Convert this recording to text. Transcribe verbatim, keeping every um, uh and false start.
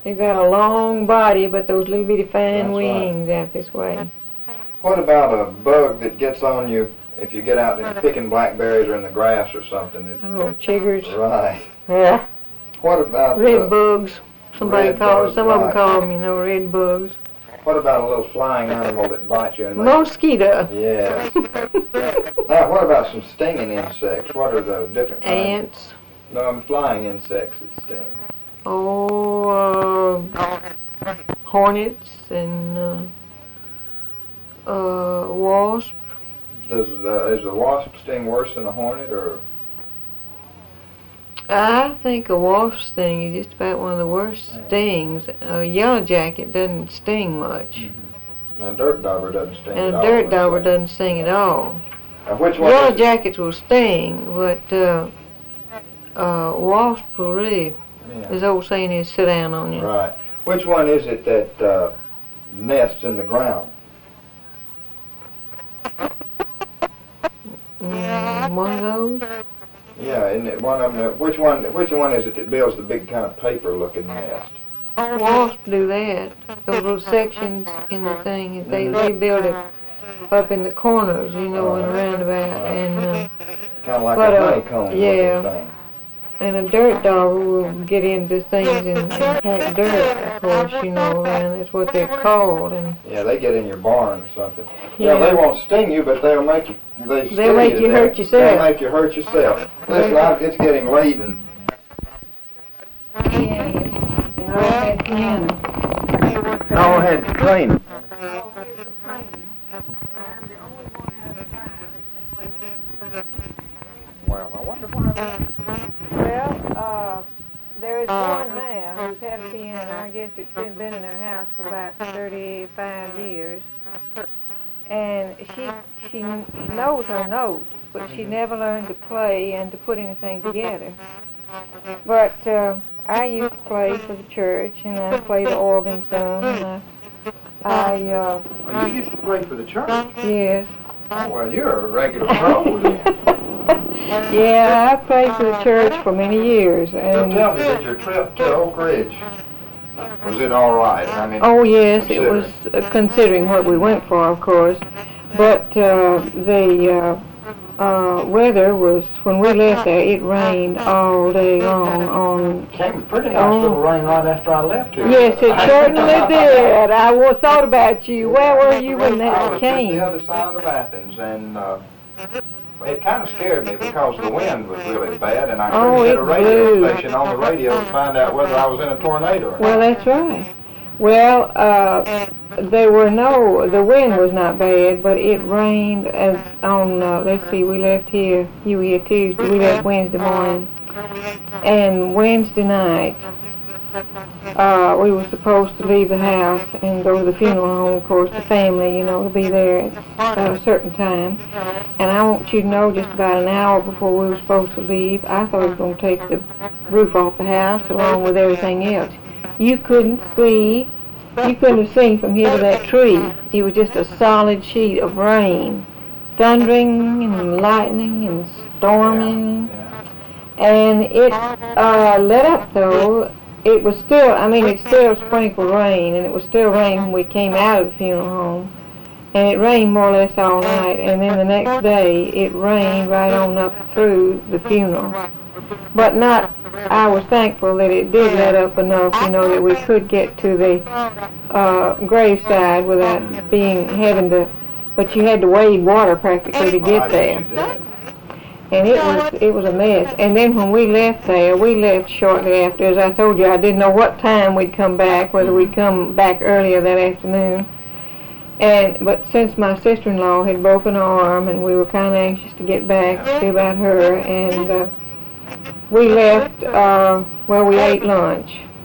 They've got a long body, but those little bitty fine That's wings out this way. What about a bug that gets on you if you get out and picking blackberries or in the grass or something? That, Oh, chiggers. right. Yeah. What about Red uh, bugs. Somebody red calls, bugs, some of them right. call them, you know, red bugs. what about a little flying animal that bites you and makes Mosquito. Yes. Now, what about some stinging insects? What are the different kinds? Ants. No, I'm flying insects that sting. Oh, uh, hornets and uh, uh, wasp. Does uh, is a wasp sting worse than a hornet, or? I think a wasp sting is just about one of the worst Yeah. stings. A yellow jacket doesn't sting much, Mm-hmm. And a dirt dauber doesn't sting and at a all. dirt they dauber say. doesn't sting at all. Now, which one Yellow is it? jackets will sting, but uh, uh, wasp will really, Yeah. as the old saying is, sit down on you. Right. Which one is it that uh, nests in the ground? Mm, one of those? Yeah, isn't it one of them? That, which one? Which one is it that builds the big kind of paper-looking nest? Wasps do that. Those little sections in the thing, they, they build it up in the corners, you know, and around about. And uh, Kind of like But, a uh, honeycomb yeah. looking thing. and a dirt dauber will get into things and, and pack dirt, of course, you know, and that's what they're called. And Yeah, they get in your barn or something. Yeah. Yeah, they won't sting you, but they'll make you. They They'll make you death. hurt yourself. They'll make you hurt yourself. Listen, I, it's getting late, and go ahead, train. Well, I wonder why. Well, uh, there is one now who's had a piano. I guess it's been, been in her house for about thirty-five years. And she she knows her notes, but she never learned to play and to put anything together. But uh, I used to play for the church, and I play the organ some, and I, I uh, Oh, you used to play for the church. yes. Oh, well, you're a regular pro then. Yeah, I played for the church for many years, So and tell me, did your trip to Oak Ridge, was it all right? I mean, oh yes, it considering. was uh, considering what we went for, of course. But uh, the uh, uh, weather was, when we left there, it rained all day long. On Came a pretty nice Oh. little rain right after I left here. yes, it certainly did. I wa- thought about you. Where were you when I that was came? just the other side of Athens, and uh, it kind of scared me because the wind was really bad, and I couldn't Oh, get it a radio blew. station on the radio to find out whether I was in a tornado or Well, not. that's right. Well, uh, there were no, the wind was not bad, but it rained as on, uh, let's see, we left here, you were here Tuesday, we left Wednesday morning. And Wednesday night, uh, we were supposed to leave the house and go to the funeral home, of course, the family, you know, to be there at a certain time. And I want you to know, just about an hour before we were supposed to leave, I thought it was going to take the roof off the house along with everything else. You couldn't see, you couldn't have seen from here to that tree. It was just a solid sheet of rain, thundering and lightning and storming. Yeah. And it uh, let up though. It was still, I mean, it still sprinkled rain, and it was still raining when we came out of the funeral home. And it rained more or less all night, and then the next day it rained right on up through the funeral. But not, I was thankful that it did let up enough, you know, that we could get to the uh, graveside without being, having to, but you had to wade water practically to get Right, there. you did. And it was it was a mess. And then when we left there, we left shortly after. As I told you, I didn't know what time we'd come back, whether we'd come back earlier that afternoon. And but since my sister-in-law had broken her arm, and we were kind of anxious to get back, to see about her, and uh, we left. Uh, well, we ate lunch,